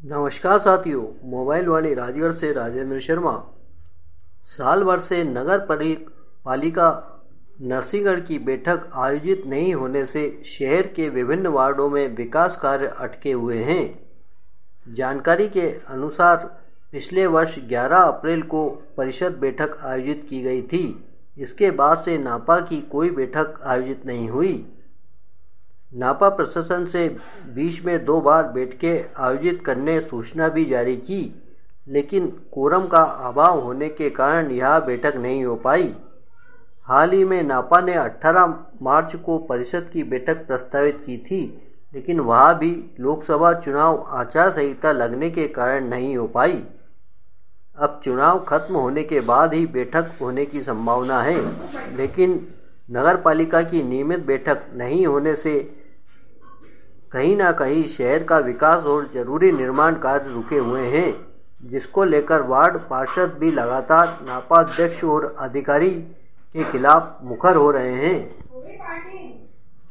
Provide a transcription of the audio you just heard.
नमस्कार साथियों, मोबाइल वाणी राजगढ़ से राजेंद्र शर्मा। साल भर से नगर पालिका नरसिंहगढ़ की बैठक आयोजित नहीं होने से शहर के विभिन्न वार्डों में विकास कार्य अटके हुए हैं। जानकारी के अनुसार पिछले वर्ष 11 अप्रैल को परिषद बैठक आयोजित की गई थी। इसके बाद से नापा की कोई बैठक आयोजित नहीं हुई। नापा प्रशासन से बीच में 2 बार बैठकें आयोजित करने सूचना भी जारी की, लेकिन कोरम का अभाव होने के कारण यह बैठक नहीं हो पाई। हाल ही में नापा ने 18 मार्च को परिषद की बैठक प्रस्तावित की थी, लेकिन वह भी लोकसभा चुनाव आचार संहिता लगने के कारण नहीं हो पाई। अब चुनाव खत्म होने के बाद ही बैठक होने की संभावना है, लेकिन नगर पालिका की नियमित बैठक नहीं होने से कहीं ना कहीं शहर का विकास और जरूरी निर्माण कार्य रुके हुए हैं, जिसको लेकर वार्ड पार्षद भी लगातार नापा अध्यक्ष और अधिकारी के खिलाफ मुखर हो रहे हैं।